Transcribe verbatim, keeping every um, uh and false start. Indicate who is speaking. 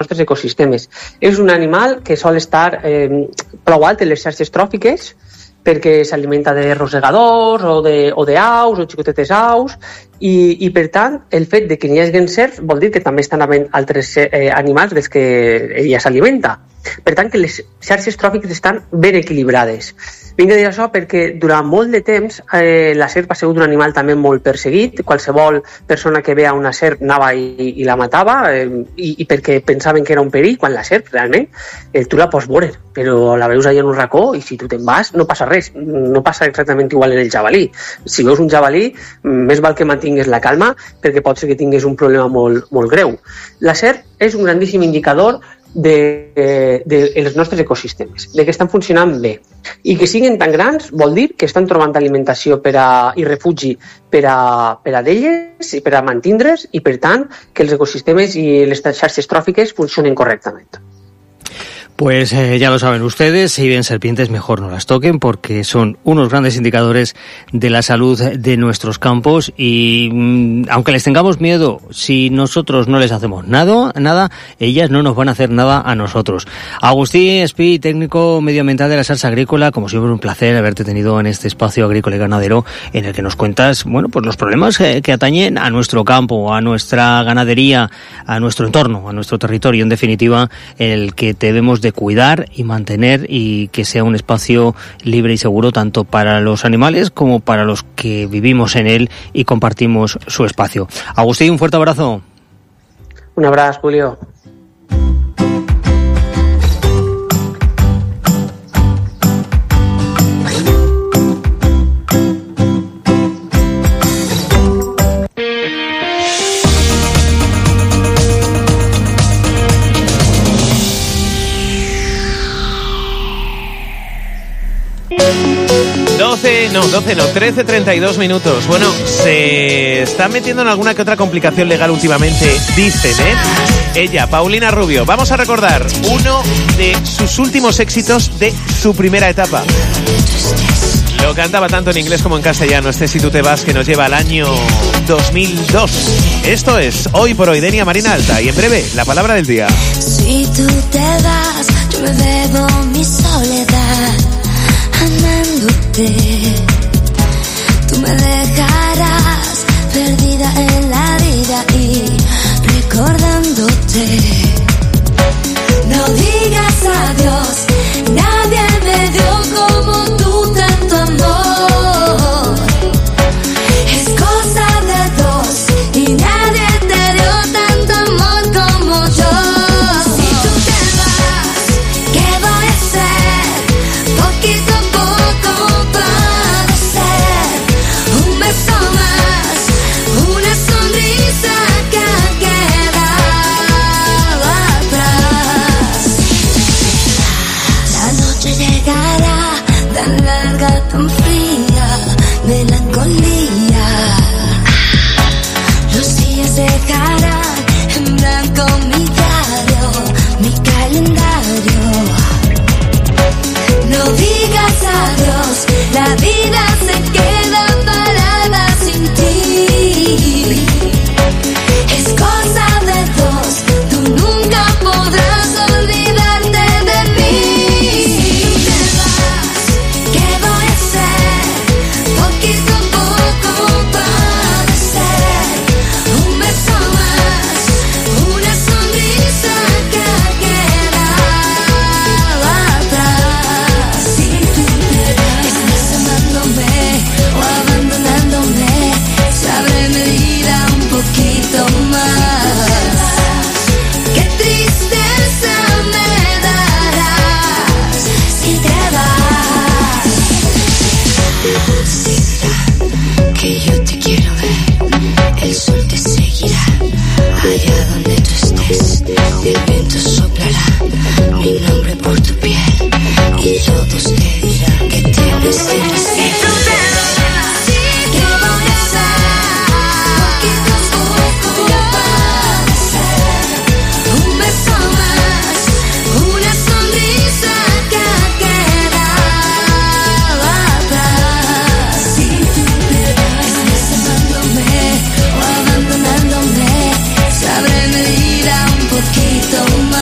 Speaker 1: nostres ecosistemes. És un animal que sol estar eh, prou alt en les xarxes tròfiques perquè s'alimenta de rosegadors o de, o d'aus o xicotetes aus i, i per tant el fet de que n'hi hagi serps vol dir que també estan havent altres eh, animals dels que ella s'alimenta. Per tant, que les xarxes tròfiques estan ben equilibrades. Vinc a dir això perquè durant molt de temps eh, la serp ha sigut un animal també molt perseguit. Qualsevol persona que veia una serp anava i, i la matava eh, i, i perquè pensaven que era un perill, quan la serp realment eh, tu la pots veure, però la veus allà en un racó i si tu te'n vas no passa res, no passa exactament igual en el jabalí. Si veus un jabalí, més val que mantingues la calma perquè pot ser que tinguis un problema molt, molt greu. La serp és un grandíssim indicador de, de, de els nostres ecosistemes, de que estan funcionant bé i que siguin tan grans vol dir que estan trobant alimentació per a, i refugi per a, per a d'elles i per a mantindre's i per tant que els ecosistemes i les xarxes tròfiques funcionen correctament.
Speaker 2: Pues eh, ya lo saben ustedes, si ven serpientes mejor no las toquen porque son unos grandes indicadores de la salud de nuestros campos y mmm, aunque les tengamos miedo, si nosotros no les hacemos nada, nada, ellas no nos van a hacer nada a nosotros. Agustín Espí, técnico medioambiental de la Salsa Agrícola, como siempre un placer haberte tenido en este espacio agrícola y ganadero en el que nos cuentas, bueno, pues los problemas eh, que atañen a nuestro campo, a nuestra ganadería, a nuestro entorno, a nuestro territorio, en definitiva, el que debemos de cuidar y mantener y que sea un espacio libre y seguro tanto para los animales como para los que vivimos en él y compartimos su espacio. Agustín, un fuerte abrazo.
Speaker 1: Un abrazo, Julio.
Speaker 3: doce, no, doce no, trece treinta y dos minutos. Bueno, se está metiendo en alguna que otra complicación legal últimamente, dicen, ¿eh? Ella, Paulina Rubio. Vamos a recordar uno de sus últimos éxitos de su primera etapa. Lo cantaba tanto en inglés como en castellano, este Si tú te vas, que nos lleva al año dos mil dos. Esto es Hoy por Hoy, Denia Marina Alta, y en breve, la palabra del día.
Speaker 4: Si tú te vas, yo me bebo mi soledad, amándote. Tú me dejarás perdida en la vida y recordándote. No digas adiós, nadie me dio como tú tanto amor. Es cosa de dos y nadie te dio tanto amor como yo. Si tú te vas, ¿qué voy a hacer? Poquito a poco para ser un beso más, una sonrisa que queda atrás. La noche llegará tan larga, tan fría, melancolía. Los días dejarán en blanco mi diario, mi calendario. No digas adiós, la vida se queda parada sin ti. Es cosa de dos, tú nunca podrás olvidarte de mí. Si tú te vas, ¿qué voy a hacer? Poquito a poco para ser un beso más, una sonrisa que queda atrás. Si tú te vas, estás amándome o abandonándome, sabré medida un poquito más. Qué tristeza me darás si te vas. Seguirá, que yo te quiero ver, el sol te seguirá, allá donde tú estés, el viento soplará mi nombre por tu piel y todos te